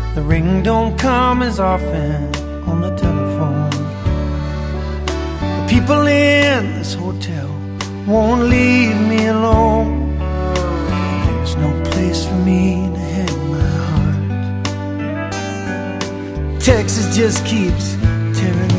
The ring don't come as often on the telephone. The people in this hotel won't leave me alone. There's no place for me to hang my heart. Texas just keeps tearing